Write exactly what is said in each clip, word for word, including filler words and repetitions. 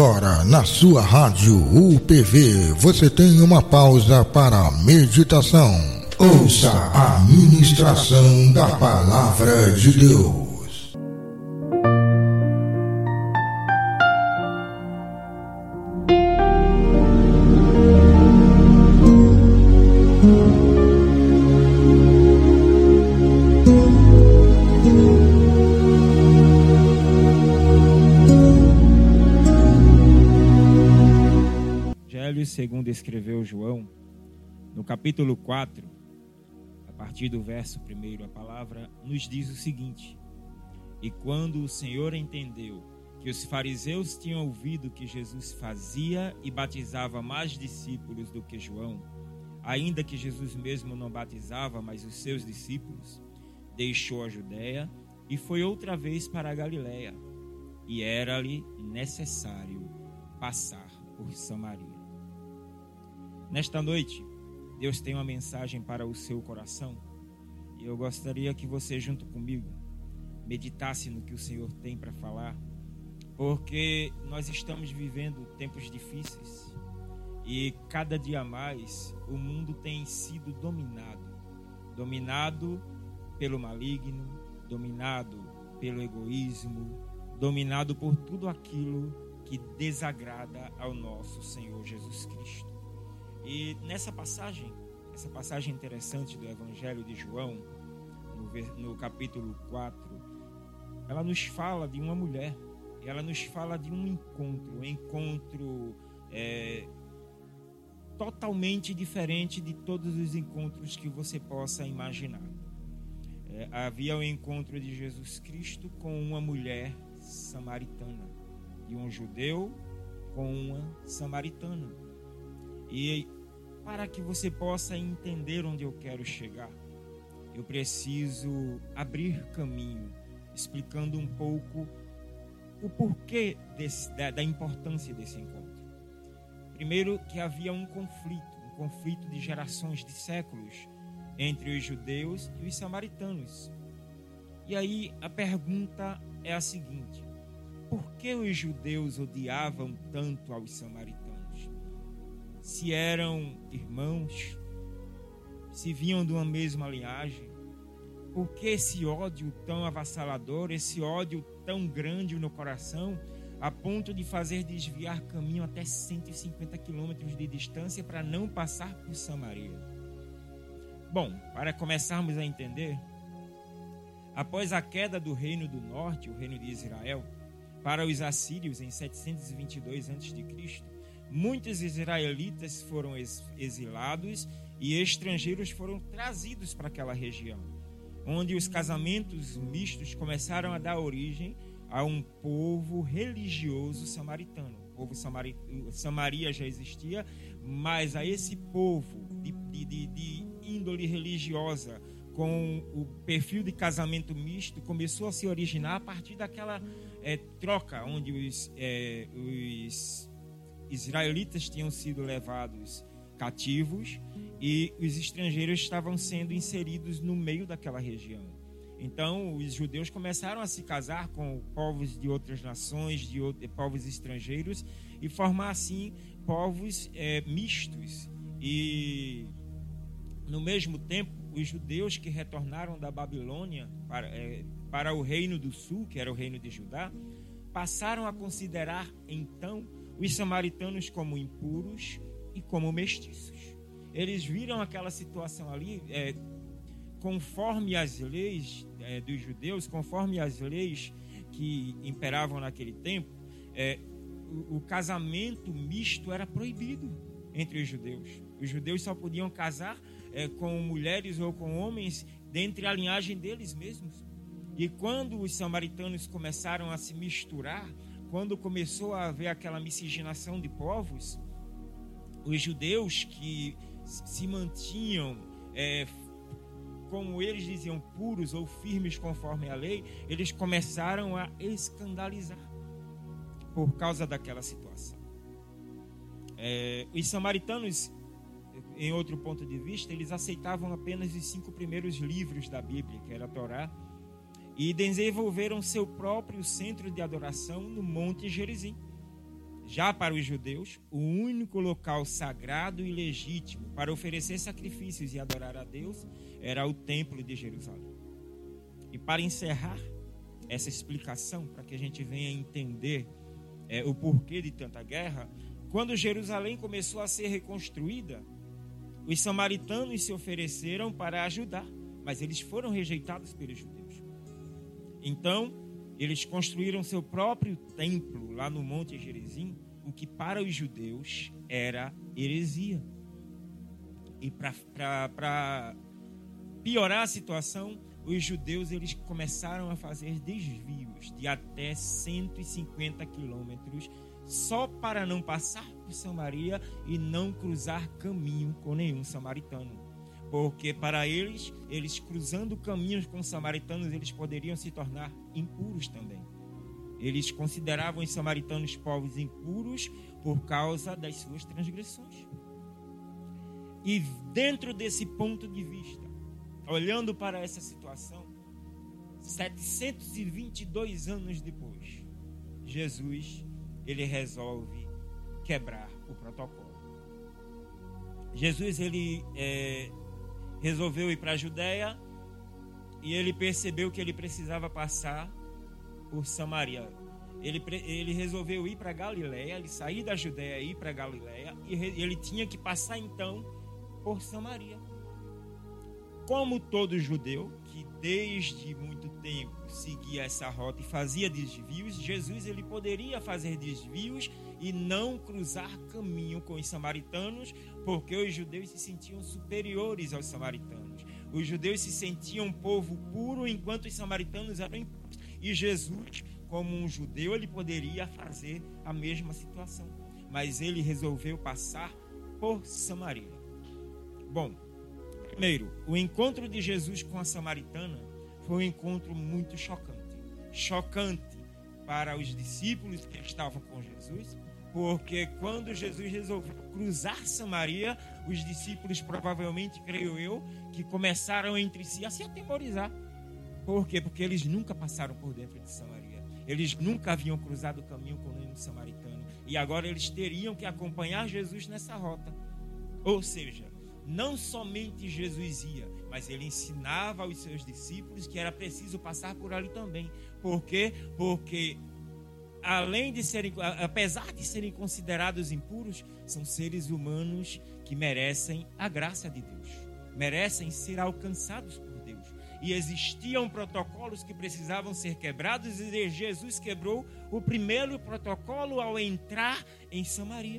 Agora, na sua rádio U P V, você tem uma pausa para a meditação. Ouça a ministração da Palavra de Deus. Segundo escreveu João, no capítulo quatro, a partir do verso primeiro, a palavra nos diz o seguinte: e quando o Senhor entendeu que os fariseus tinham ouvido que Jesus fazia e batizava mais discípulos do que João, ainda que Jesus mesmo não batizava, mas os seus discípulos, deixou a Judéia e foi outra vez para a Galiléia, e era-lhe necessário passar por Samaria. Nesta noite, Deus tem uma mensagem para o seu coração e eu gostaria que você, junto comigo, meditasse no que o Senhor tem para falar, porque nós estamos vivendo tempos difíceis e cada dia mais o mundo tem sido dominado, dominado pelo maligno, dominado pelo egoísmo, dominado por tudo aquilo que desagrada ao nosso Senhor Jesus Cristo. E nessa passagem, essa passagem interessante do Evangelho de João, no, no capítulo quatro, ela nos fala de uma mulher, ela nos fala de um encontro, um encontro é, totalmente diferente de todos os encontros que você possa imaginar. É, havia o encontro de Jesus Cristo com uma mulher samaritana, de um judeu com uma samaritana. E para que você possa entender onde eu quero chegar, eu preciso abrir caminho, explicando um pouco o porquê desse, da, da importância desse encontro. Primeiro, que havia um conflito, um conflito de gerações, de séculos, entre os judeus e os samaritanos. E aí a pergunta é a seguinte: por que os judeus odiavam tanto aos samaritanos? Se eram irmãos, se vinham de uma mesma linhagem, por que esse ódio tão avassalador, esse ódio tão grande no coração, a ponto de fazer desviar caminho até cento e cinquenta quilômetros de distância para não passar por Samaria? Bom, para começarmos a entender, após a queda do reino do norte, o reino de Israel, para os assírios em setecentos e vinte e dois antes de Cristo, muitos israelitas foram exilados e estrangeiros foram trazidos para aquela região, onde os casamentos mistos começaram a dar origem a um povo religioso samaritano. O povo samari... Samaria já existia, mas a esse povo de, de, de índole religiosa, com o perfil de casamento misto, começou a se originar a partir daquela é, troca, onde os, é, os israelitas tinham sido levados cativos e os estrangeiros estavam sendo inseridos no meio daquela região. Então, os judeus começaram a se casar com povos de outras nações, de, outros, de povos estrangeiros, e formar, assim, povos é, mistos. E, no mesmo tempo, os judeus que retornaram da Babilônia para, é, para o reino do sul, que era o reino de Judá, passaram a considerar, então, os samaritanos como impuros e como mestiços. Eles viram aquela situação ali, é, conforme as leis é, dos judeus, conforme as leis que imperavam naquele tempo, é, o, o casamento misto era proibido entre os judeus. Os judeus só podiam casar é, com mulheres ou com homens dentre a linhagem deles mesmos. E quando os samaritanos começaram a se misturar, quando começou a haver aquela miscigenação de povos, os judeus que se mantinham, é, como eles diziam, puros ou firmes conforme a lei, eles começaram a escandalizar por causa daquela situação. É, os samaritanos, em outro ponto de vista, eles aceitavam apenas os cinco primeiros livros da Bíblia, que era a Torá, e desenvolveram seu próprio centro de adoração no Monte Gerizim. Já para os judeus, o único local sagrado e legítimo para oferecer sacrifícios e adorar a Deus era o Templo de Jerusalém. E para encerrar essa explicação, para que a gente venha entender é, o porquê de tanta guerra, quando Jerusalém começou a ser reconstruída, os samaritanos se ofereceram para ajudar, mas eles foram rejeitados pelos judeus. Então, eles construíram seu próprio templo lá no Monte Gerizim, o que para os judeus era heresia. E para piorar a situação, os judeus eles começaram a fazer desvios de até cento e cinquenta quilômetros só para não passar por Samaria e não cruzar caminho com nenhum samaritano. Porque para eles, eles cruzando caminhos com os samaritanos, eles poderiam se tornar impuros também. Eles consideravam os samaritanos povos impuros por causa das suas transgressões. E dentro desse ponto de vista, olhando para essa situação, setecentos e vinte e dois anos depois, Jesus, ele resolve quebrar o protocolo. Jesus, ele é, resolveu ir para a Judéia e ele percebeu que ele precisava passar por Samaria. Ele, ele resolveu ir para Galiléia, ele sair da Judéia e ir para Galiléia, e ele tinha que passar então por Samaria. Como todo judeu que desde muito tempo seguia essa rota e fazia desvios, Jesus ele poderia fazer desvios e não cruzar caminho com os samaritanos, porque os judeus se sentiam superiores aos samaritanos. Os judeus se sentiam um povo puro, enquanto os samaritanos eram impuros. E Jesus, como um judeu, ele poderia fazer a mesma situação, mas ele resolveu passar por Samaria. Bom, primeiro, o encontro de Jesus com a samaritana foi um encontro muito chocante. Chocante para os discípulos que estavam com Jesus, porque quando Jesus resolveu cruzar Samaria, os discípulos provavelmente, creio eu, que começaram entre si a se atemorizar. Por quê? Porque eles nunca passaram por dentro de Samaria. Eles nunca haviam cruzado o caminho com nenhum samaritano. E agora eles teriam que acompanhar Jesus nessa rota. Ou seja, não somente Jesus ia, mas ele ensinava aos seus discípulos que era preciso passar por ali também. Por quê? Porque além de serem, apesar de serem considerados impuros, são seres humanos que merecem a graça de Deus, merecem ser alcançados por Deus. E existiam protocolos que precisavam ser quebrados, e Jesus quebrou o primeiro protocolo ao entrar em Samaria.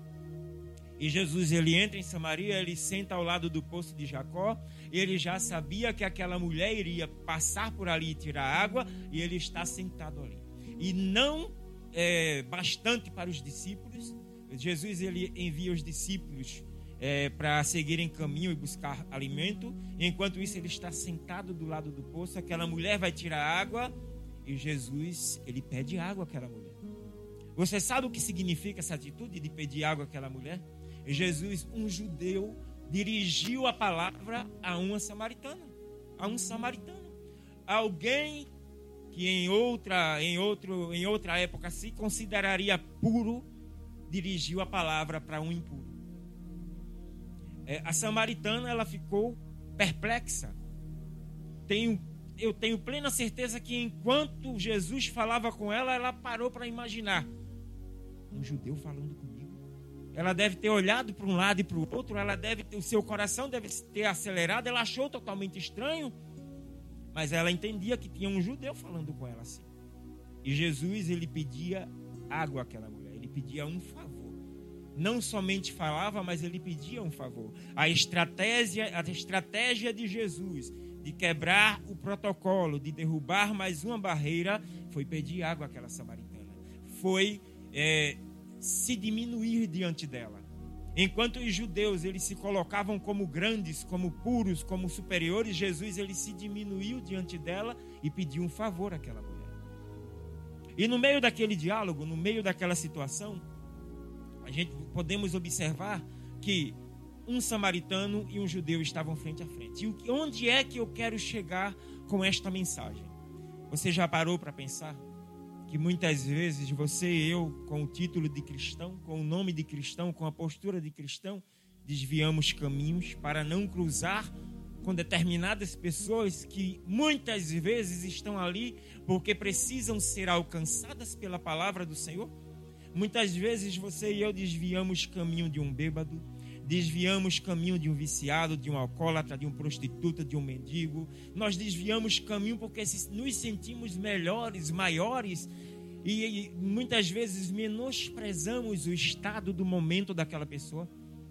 E Jesus, ele entra em Samaria, ele senta ao lado do poço de Jacó, ele já sabia que aquela mulher iria passar por ali e tirar água, e ele está sentado ali. E não é, bastante para os discípulos, Jesus, ele envia os discípulos é, para seguirem caminho e buscar alimento. Enquanto isso, ele está sentado do lado do poço, aquela mulher vai tirar água, e Jesus, ele pede água àquela mulher. Você sabe o que significa essa atitude de pedir água àquela mulher? Jesus, um judeu, dirigiu a palavra a uma samaritana, a um samaritano, alguém que em outra, em outro, em outra época se consideraria puro, dirigiu a palavra para um impuro. É, a samaritana, ela ficou perplexa. Tenho, eu tenho plena certeza que enquanto Jesus falava com ela, ela parou para imaginar: um judeu falando comigo. Ela deve ter olhado para um lado e para o outro, ela deve ter, o seu coração deve ter acelerado, ela achou totalmente estranho, mas ela entendia que tinha um judeu falando com ela assim. E Jesus, ele pedia água àquela mulher, ele pedia um favor. Não somente falava, mas ele pedia um favor. A estratégia, a estratégia de Jesus de quebrar o protocolo, de derrubar mais uma barreira, foi pedir água àquela samaritana. Foi é, se diminuir diante dela. Enquanto os judeus eles se colocavam como grandes, como puros, como superiores, Jesus ele se diminuiu diante dela e pediu um favor àquela mulher. E no meio daquele diálogo, no meio daquela situação, a gente podemos observar que um samaritano e um judeu estavam frente a frente. E onde é que eu quero chegar com esta mensagem? Você já parou para pensar? que muitas vezes você e eu, com o título de cristão, com o nome de cristão, com a postura de cristão, desviamos caminhos para não cruzar com determinadas pessoas que muitas vezes estão ali porque precisam ser alcançadas pela palavra do Senhor. Muitas vezes você e eu desviamos caminho de um bêbado, desviamos caminho de um viciado, de um alcoólatra, de um prostituta, de um mendigo. Nós desviamos caminho porque nos sentimos melhores, maiores e, e muitas vezes menosprezamos o estado do momento daquela pessoa.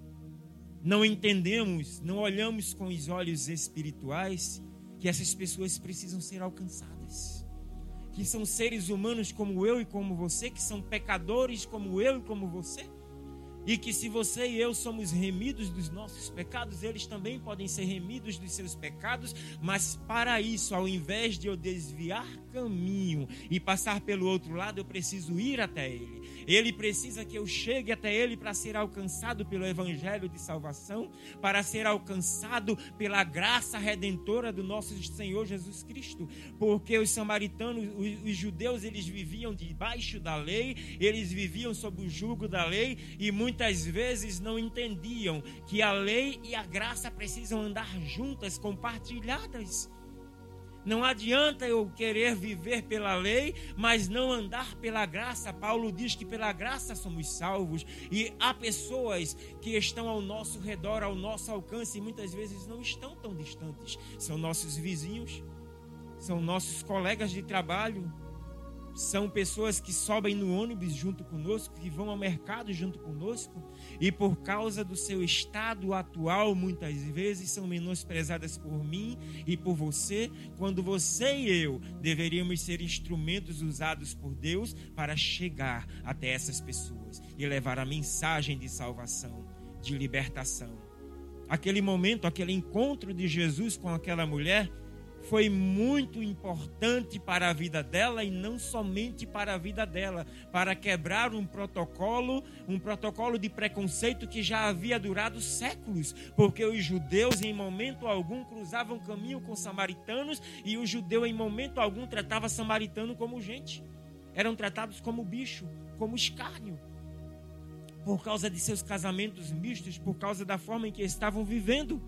Não entendemos, não olhamos com os olhos espirituais que essas pessoas precisam ser alcançadas. Que são seres humanos como eu e como você, que são pecadores como eu e como você. E que se você e eu somos remidos dos nossos pecados, eles também podem ser remidos dos seus pecados. Mas para isso, ao invés de eu desviar caminho e passar pelo outro lado, eu preciso ir até ele. Ele precisa que eu chegue até ele para ser alcançado pelo evangelho de salvação, para ser alcançado pela graça redentora do nosso Senhor Jesus Cristo. Porque os samaritanos, os, os judeus, eles viviam debaixo da lei, eles viviam sob o jugo da lei e muitas vezes não entendiam que a lei e a graça precisam andar juntas, compartilhadas. Não adianta eu querer viver pela lei, mas não andar pela graça. Paulo diz que pela graça somos salvos. E há pessoas que estão ao nosso redor, ao nosso alcance, e muitas vezes não estão tão distantes. São nossos vizinhos, são nossos colegas de trabalho, são pessoas que sobem no ônibus junto conosco, que vão ao mercado junto conosco, e por causa do seu estado atual, muitas vezes são menosprezadas por mim e por você, quando você e eu deveríamos ser instrumentos usados por Deus para chegar até essas pessoas e levar a mensagem de salvação, de libertação. Aquele momento, aquele encontro de Jesus com aquela mulher foi muito importante para a vida dela e não somente para a vida dela, para quebrar um protocolo, um protocolo de preconceito que já havia durado séculos, porque os judeus em momento algum cruzavam caminho com samaritanos e o judeu em momento algum tratava samaritano como gente. Eram tratados como bicho, como escárnio, por causa de seus casamentos mistos, por causa da forma em que estavam vivendo.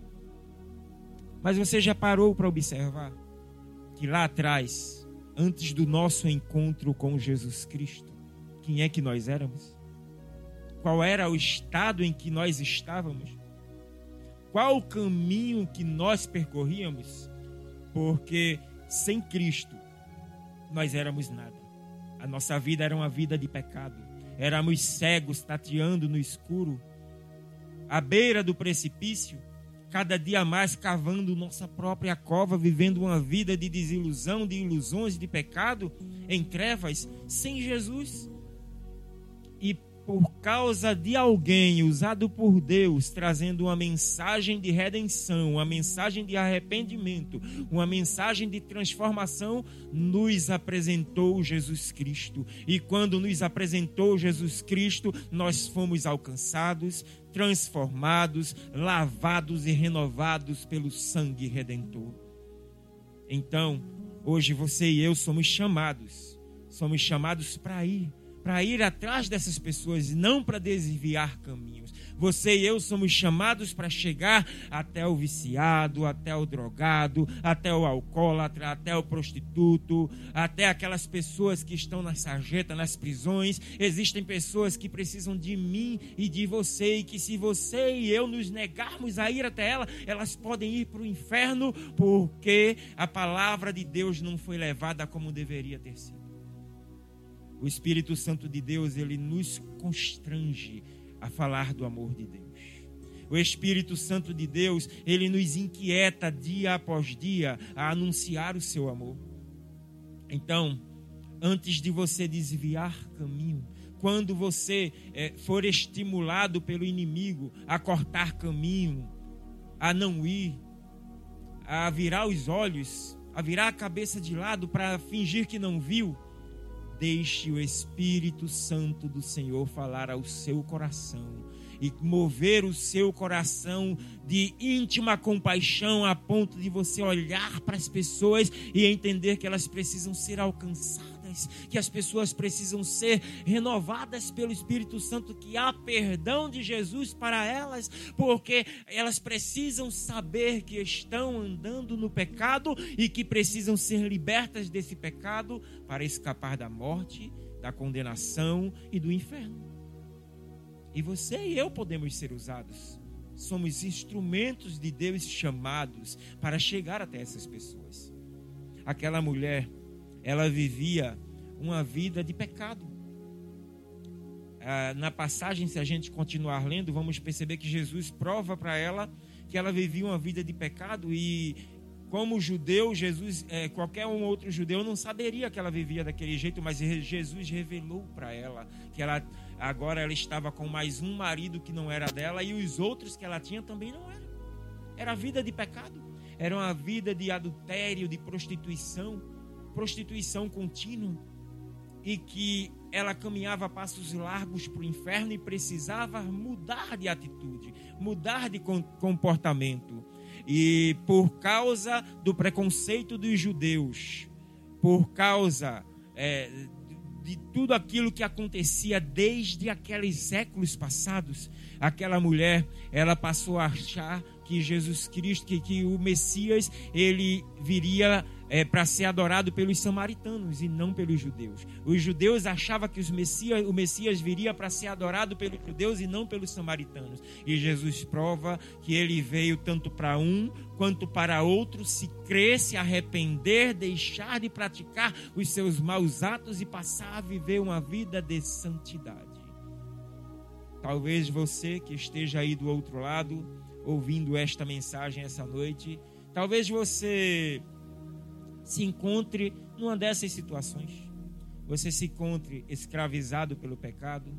Mas você já parou para observar que lá atrás, antes do nosso encontro com Jesus Cristo, quem é que nós éramos? Qual era o estado em que nós estávamos? Qual o caminho que nós percorríamos? Porque sem Cristo nós éramos nada. A nossa vida era uma vida de pecado. Éramos cegos, tateando no escuro, à beira do precipício, cada dia mais cavando nossa própria cova, vivendo uma vida de desilusão, de ilusões, de pecado, em trevas, sem Jesus. E por causa de alguém usado por Deus, trazendo uma mensagem de redenção, uma mensagem de arrependimento, uma mensagem de transformação, nos apresentou Jesus Cristo. E quando nos apresentou Jesus Cristo, nós fomos alcançados, transformados, lavados e renovados pelo sangue redentor. Então, hoje você e eu somos chamados, somos chamados para ir, para ir atrás dessas pessoas e não para desviar caminhos. Você e eu somos chamados para chegar até o viciado, até o drogado, até o alcoólatra, até o prostituto, até aquelas pessoas que estão na sarjeta, nas prisões. Existem pessoas que precisam de mim e de você, e que se você e eu nos negarmos a ir até ela, elas podem ir para o inferno, porque a palavra de Deus não foi levada como deveria ter sido. O Espírito Santo de Deus, ele nos constrange a falar do amor de Deus. O Espírito Santo de Deus, ele nos inquieta dia após dia a anunciar o seu amor. Então, antes de você desviar caminho, quando você é, for estimulado pelo inimigo a cortar caminho, a não ir, a virar os olhos, a virar a cabeça de lado para fingir que não viu, deixe o Espírito Santo do Senhor falar ao seu coração e mover o seu coração de íntima compaixão a ponto de você olhar para as pessoas e entender que elas precisam ser alcançadas. renovadas, que as pessoas precisam ser renovadas pelo Espírito Santo, que há perdão de Jesus para elas, porque elas precisam saber que estão andando no pecado e que precisam ser libertas desse pecado para escapar da morte, da condenação e do inferno. E você e eu podemos ser usados. Somos instrumentos de Deus chamados para chegar até essas pessoas. Aquela mulher, ela vivia uma vida de pecado. Ah, na passagem, se a gente continuar lendo, vamos perceber que Jesus prova para ela que ela vivia uma vida de pecado e, como judeu, Jesus, é, qualquer um outro judeu não saberia que ela vivia daquele jeito, mas Jesus revelou para ela que ela, agora ela estava com mais um marido que não era dela e os outros que ela tinha também não eram. Era a vida de pecado, era uma vida de adultério, de prostituição, prostituição contínua, e que ela caminhava a passos largos para o inferno e precisava mudar de atitude, mudar de comportamento. E por causa do preconceito dos judeus, por causa é, de tudo aquilo que acontecia desde aqueles séculos passados, aquela mulher, ela passou a achar que Jesus Cristo, que, que o Messias, ele viria é, para ser adorado pelos samaritanos e não pelos judeus. Os judeus achavam que os Messias, o Messias viria para ser adorado pelos judeus e não pelos samaritanos. E Jesus prova que ele veio tanto para um quanto para outro se crer, se arrepender, deixar de praticar os seus maus atos e passar a viver uma vida de santidade. Talvez você que esteja aí do outro lado, ouvindo esta mensagem essa noite, talvez você se encontre numa dessas situações. Você se encontre escravizado pelo pecado,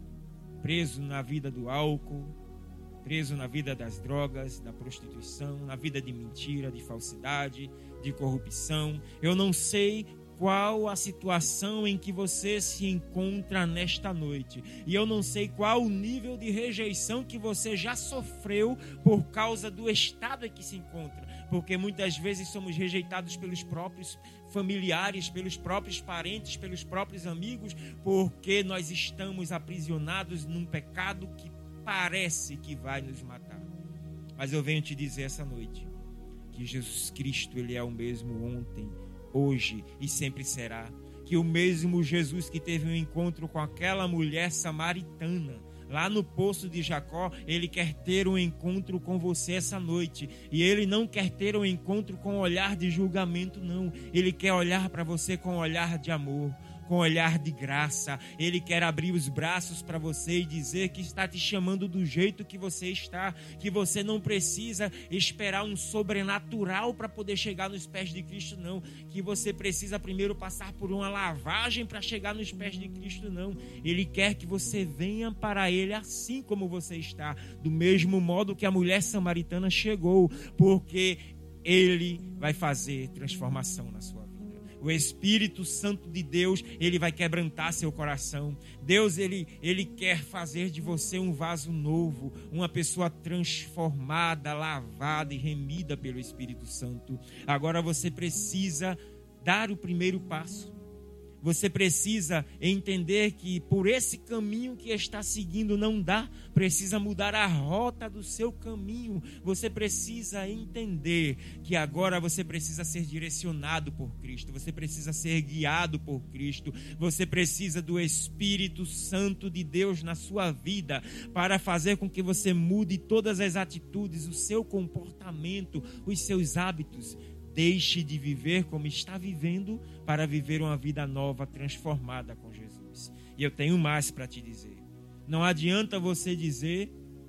preso na vida do álcool, preso na vida das drogas, da prostituição, na vida de mentira, de falsidade, de corrupção. Eu não sei qual a situação em que você se encontra nesta noite. E eu não sei qual o nível de rejeição que você já sofreu por causa do estado em que se encontra. Porque muitas vezes somos rejeitados pelos próprios familiares, pelos próprios parentes, pelos próprios amigos, porque nós estamos aprisionados num pecado que parece que vai nos matar. Mas eu venho te dizer essa noite que Jesus Cristo, ele é o mesmo ontem, hoje e sempre será. Que o mesmo Jesus que teve um encontro com aquela mulher samaritana lá no poço de Jacó, ele quer ter um encontro com você essa noite. E ele não quer ter um encontro com olhar de julgamento, não. Ele quer olhar para você com olhar de amor, com olhar de graça. Ele quer abrir os braços para você e dizer que está te chamando do jeito que você está, que você não precisa esperar um sobrenatural para poder chegar nos pés de Cristo, não. Que você precisa primeiro passar por uma lavagem para chegar nos pés de Cristo, não. Ele quer que você venha para Ele assim como você está, do mesmo modo que a mulher samaritana chegou, porque Ele vai fazer transformação na sua vida. O Espírito Santo de Deus, ele vai quebrantar seu coração. Deus, ele, ele quer fazer de você um vaso novo, uma pessoa transformada, lavada e remida pelo Espírito Santo. Agora você precisa dar o primeiro passo. Você precisa entender que por esse caminho que está seguindo não dá, precisa mudar a rota do seu caminho. Você precisa entender que agora você precisa ser direcionado por Cristo, você precisa ser guiado por Cristo, você precisa do Espírito Santo de Deus na sua vida para fazer com que você mude todas as atitudes, o seu comportamento, os seus hábitos. Deixe de viver como está vivendo para viver uma vida nova, transformada com Jesus. E eu tenho mais para te dizer. Não adianta você dizer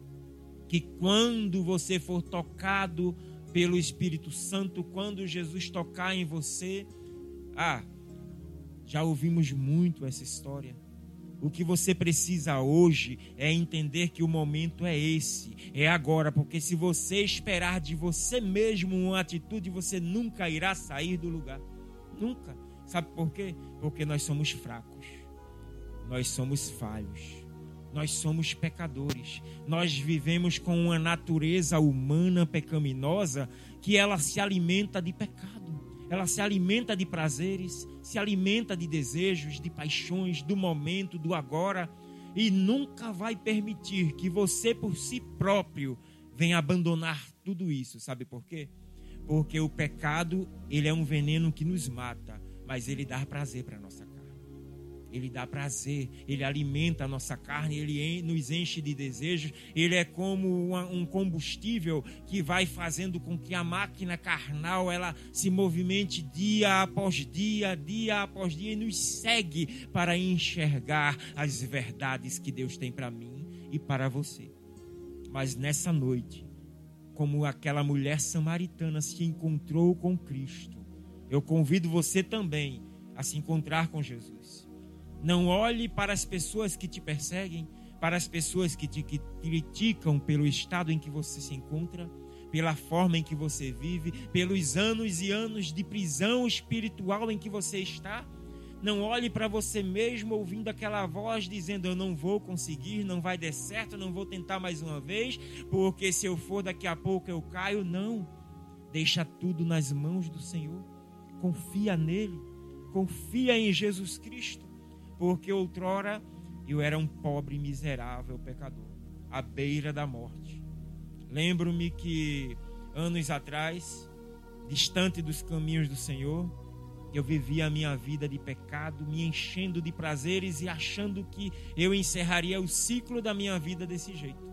que quando você for tocado pelo Espírito Santo, quando Jesus tocar em você, ah, já ouvimos muito essa história. O que você precisa hoje é entender que o momento é esse, é agora, porque se você esperar de você mesmo uma atitude, você nunca irá sair do lugar, nunca. Sabe por quê? Porque nós somos fracos, nós somos falhos, nós somos pecadores, nós vivemos com uma natureza humana pecaminosa que ela se alimenta de pecado. ela se alimenta de prazeres, se alimenta de desejos, de paixões, do momento, do agora, e nunca vai permitir que você por si próprio venha abandonar tudo isso. Sabe por quê? Porque o pecado, ele é um veneno que nos mata, mas ele dá prazer para a nossa carne. Ele dá prazer, ele alimenta a nossa carne, ele nos enche de desejos. Ele é como uma, um combustível que vai fazendo com que a máquina carnal ela se movimente dia após dia, dia após dia, e nos segue para enxergar as verdades que Deus tem para mim e para você. Mas nessa noite, como aquela mulher samaritana se encontrou com Cristo, eu convido você também a se encontrar com Jesus. Não olhe para as pessoas que te perseguem, para as pessoas que te que criticam pelo estado em que você se encontra, pela forma em que você vive, pelos anos e anos de prisão espiritual em que você está. Não olhe para você mesmo ouvindo aquela voz dizendo: eu não vou conseguir, não vai dar certo, não vou tentar mais uma vez, porque se eu for daqui a pouco eu caio. Não, deixa tudo nas mãos do Senhor. Confia nele, confia em Jesus Cristo. Porque outrora eu era um pobre, miserável pecador, à beira da morte. Lembro-me que anos atrás, distante dos caminhos do Senhor, eu vivia a minha vida de pecado, me enchendo de prazeres e achando que eu encerraria o ciclo da minha vida desse jeito.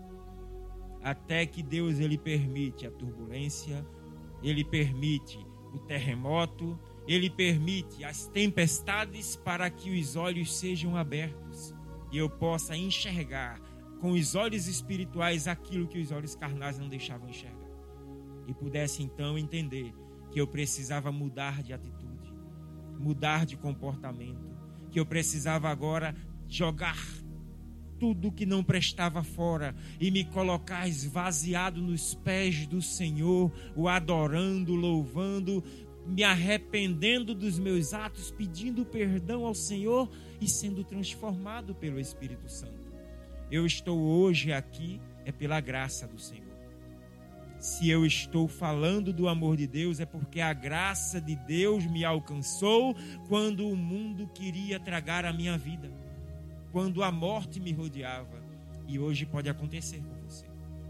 Até que Deus, ele permite a turbulência, ele permite o terremoto, ele permite as tempestades para que os olhos sejam abertos e eu possa enxergar com os olhos espirituais aquilo que os olhos carnais não deixavam enxergar. E pudesse então entender que eu precisava mudar de atitude, mudar de comportamento, que eu precisava agora jogar tudo que não prestava fora e me colocar esvaziado nos pés do Senhor, o adorando, louvando, me arrependendo dos meus atos, pedindo perdão ao Senhor e sendo transformado pelo Espírito Santo. Eu estou hoje aqui é pela graça do Senhor. Se eu estou falando do amor de Deus, é porque a graça de Deus me alcançou quando o mundo queria tragar a minha vida, quando a morte me rodeava. E hoje pode acontecer com você.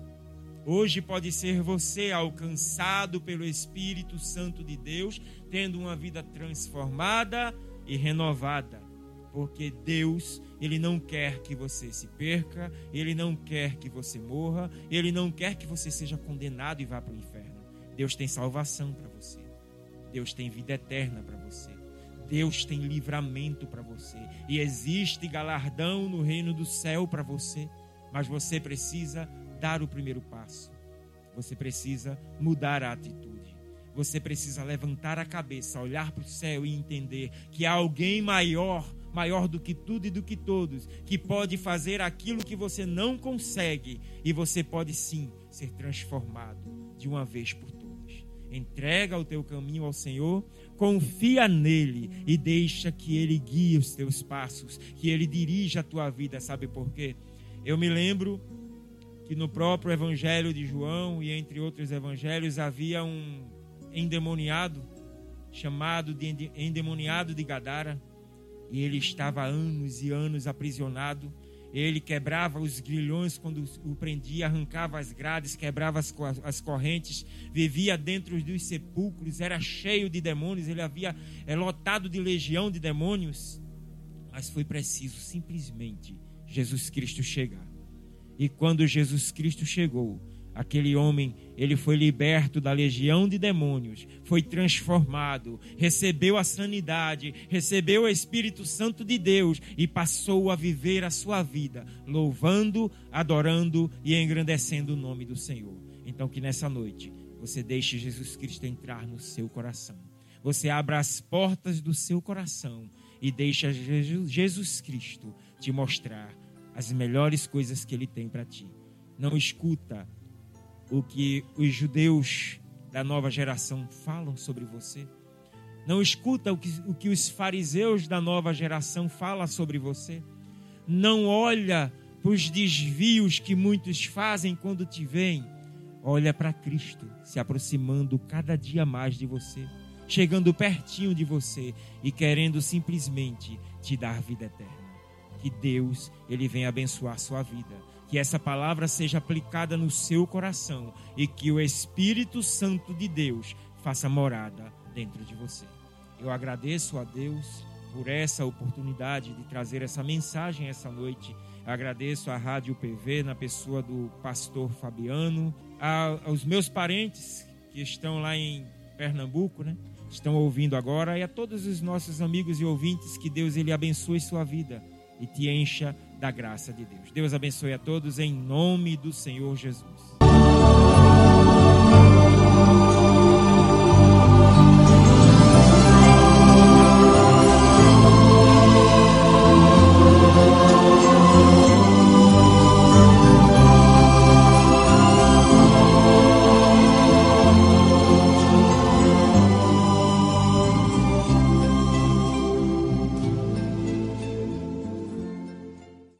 Hoje pode ser você alcançado pelo Espírito Santo de Deus, tendo uma vida transformada e renovada. Porque Deus, ele não quer que você se perca, ele não quer que você morra, ele não quer que você seja condenado e vá para o inferno. Deus tem salvação para você. Deus tem vida eterna para você. Deus tem livramento para você. E existe galardão no reino do céu para você. Mas você precisa dar o primeiro passo. Você precisa mudar a atitude. Você precisa levantar a cabeça, olhar para o céu e entender que há alguém maior, maior do que tudo e do que todos, que pode fazer aquilo que você não consegue, e você pode sim ser transformado de uma vez por todas. Entrega o teu caminho ao Senhor, confia nele e deixa que ele guie os teus passos, que ele dirija a tua vida. Sabe por quê? Eu me lembro que no próprio Evangelho de João e entre outros evangelhos havia um endemoniado chamado de endemoniado de Gadara, e ele estava há anos e anos aprisionado. Ele quebrava os grilhões quando o prendia, arrancava as grades, quebrava as, as correntes, vivia dentro dos sepulcros, era cheio de demônios, ele havia é, lotado de legião de demônios. Mas foi preciso simplesmente Jesus Cristo chegar. E quando Jesus Cristo chegou, aquele homem, ele foi liberto da legião de demônios, foi transformado, recebeu a sanidade, recebeu o Espírito Santo de Deus e passou a viver a sua vida, louvando, adorando e engrandecendo o nome do Senhor. Então que nessa noite você deixe Jesus Cristo entrar no seu coração. Você abra as portas do seu coração e deixa Jesus Cristo te mostrar as melhores coisas que Ele tem para ti. Não escuta o que os judeus da nova geração falam sobre você. Não escuta o que, o que os fariseus da nova geração falam sobre você. Não olha para os desvios que muitos fazem quando te veem. Olha para Cristo se aproximando cada dia mais de você. chegando pertinho de você e querendo simplesmente te dar vida eterna. Que Deus, Ele venha abençoar a sua vida. Que essa palavra seja aplicada no seu coração e que o Espírito Santo de Deus faça morada dentro de você. Eu agradeço a Deus por essa oportunidade de trazer essa mensagem essa noite. Eu agradeço à Rádio P V, na pessoa do pastor Fabiano, a, aos meus parentes que estão lá em Pernambuco, né? Estão ouvindo agora, e a todos os nossos amigos e ouvintes, que Deus ele abençoe sua vida e te encha da graça de Deus. Deus abençoe a todos em nome do Senhor Jesus.